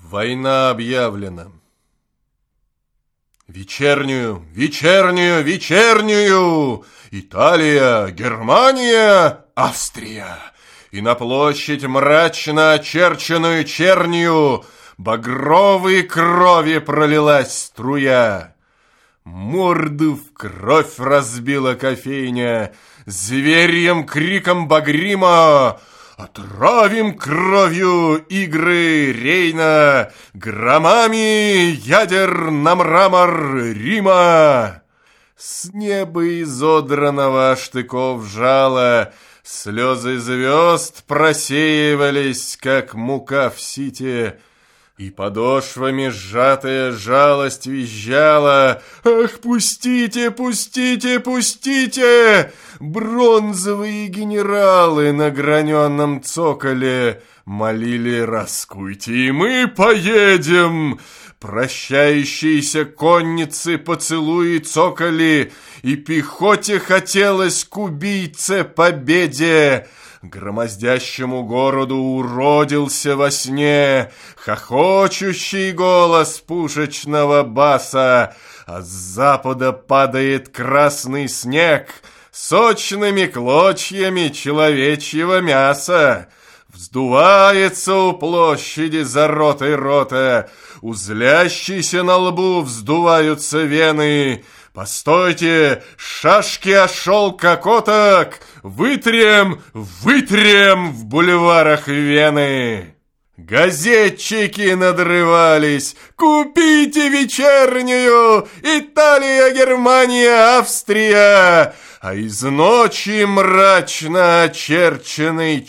Война объявлена. Вечернюю, вечернюю, вечернюю! Италия, Германия, Австрия! И на площадь мрачно очерченную чернью багровой крови пролилась струя. Морду в кровь разбила кофейня, зверьем криком багрима отравим кровью игры Рейна, громами ядер на мрамор Рима. С неба изодранного штыков жало слезы звезд просеивались, как мука в сите, и подошвами сжатая жалость визжала: «Ах, пустите, пустите, пустите!» Бронзовые генералы на граненом цоколе молили: «Раскуйте, и мы поедем!» Прощающиеся конницы поцелуи цоколи, и пехоте хотелось к убийце победе. Громоздящему городу уродился во сне хохочущий голос пушечного баса, а с запада падает красный снег сочными клочьями человечьего мяса. Вздувается у площади за ротой рота, у злящейся на лбу вздуваются вены. «Постойте, шашки о шелк окоток! Вытрем, вытрем в бульварах вены!» Газетчики надрывались: «Купите вечернюю! Италия, Германия, Австрия!» А из ночи мрачно очерченной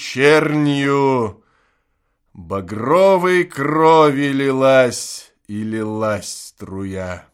чернью багровой крови лилась и лилась струя.